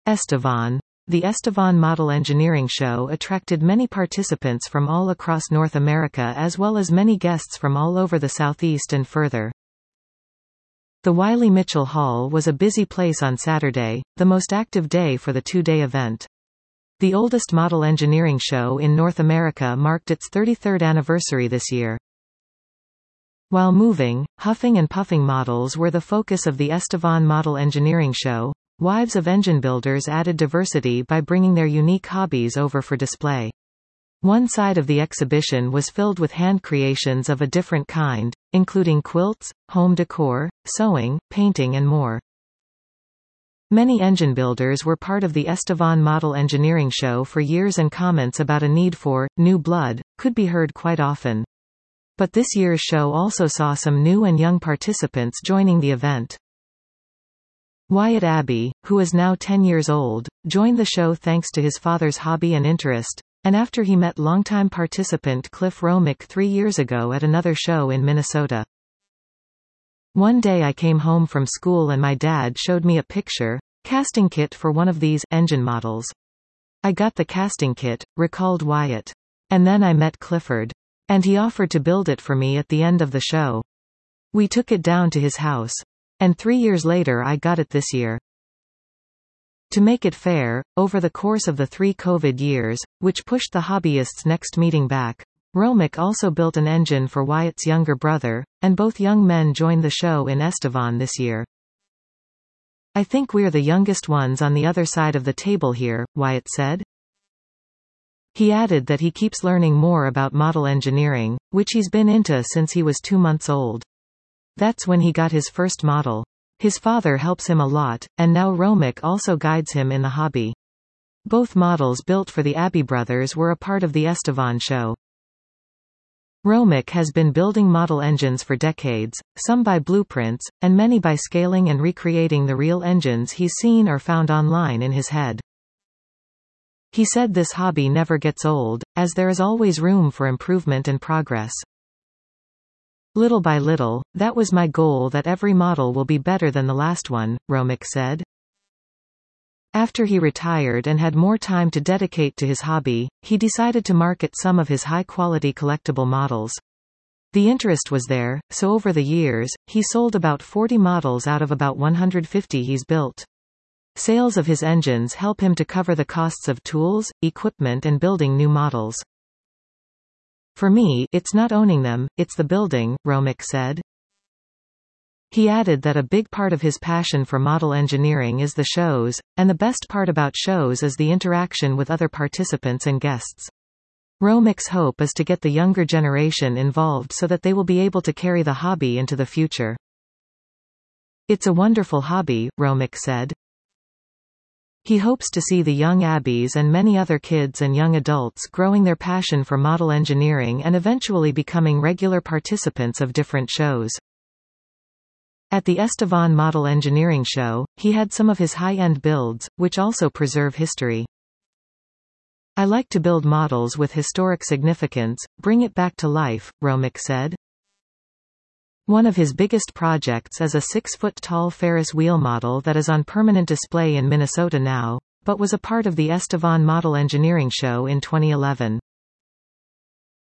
Estevan. The Estevan Model Engineering Show attracted many participants from all across North America as well as many guests from all over the Southeast and further. The Wiley Mitchell Hall was a busy place on Saturday, the most active day for the two-day event. The oldest model engineering show in North America marked its 33rd anniversary this year. While moving, huffing and puffing models were the focus of the Estevan Model Engineering Show. Wives of engine builders added diversity by bringing their unique hobbies over for display. One side of the exhibition was filled with hand creations of a different kind, including quilts, home decor, sewing, painting and more. Many engine builders were part of the Estevan Model Engineering Show for years, and comments about a need for new blood could be heard quite often. But this year's show also saw some new and young participants joining the event. Wyatt Abbey, who is now 10 years old, joined the show thanks to his father's hobby and interest, and after he met longtime participant Cliff Romick 3 years ago at another show in Minnesota. One day I came home from school and my dad showed me a casting kit for one of these engine models. I got the casting kit, recalled Wyatt. And then I met Clifford. And he offered to build it for me at the end of the show. We took it down to his house. And 3 years later I got it this year. To make it fair, over the course of the 3 COVID years, which pushed the hobbyists' next meeting back, Romick also built an engine for Wyatt's younger brother, and both young men joined the show in Estevan this year. I think we're the youngest ones on the other side of the table here, Wyatt said. He added that he keeps learning more about model engineering, which he's been into since he was 2 months old. That's when he got his first model. His father helps him a lot, and now Romick also guides him in the hobby. Both models built for the Abbey brothers were a part of the Estevan show. Romick has been building model engines for decades, some by blueprints, and many by scaling and recreating the real engines he's seen or found online in his head. He said this hobby never gets old, as there is always room for improvement and progress. Little by little, that was my goal, that every model will be better than the last one, Romick said. After he retired and had more time to dedicate to his hobby, he decided to market some of his high-quality collectible models. The interest was there, so over the years, he sold about 40 models out of about 150 he's built. Sales of his engines help him to cover the costs of tools, equipment and building new models. For me, it's not owning them, it's the building, Romick said. He added that a big part of his passion for model engineering is the shows, and the best part about shows is the interaction with other participants and guests. Romick's hope is to get the younger generation involved so that they will be able to carry the hobby into the future. It's a wonderful hobby, Romick said. He hopes to see the young Abbeys and many other kids and young adults growing their passion for model engineering and eventually becoming regular participants of different shows. At the Estevan Model Engineering Show, he had some of his high-end builds, which also preserve history. I like to build models with historic significance, bring it back to life, Romick said. One of his biggest projects is a 6-foot-tall Ferris wheel model that is on permanent display in Minnesota now, but was a part of the Estevan Model Engineering Show in 2011.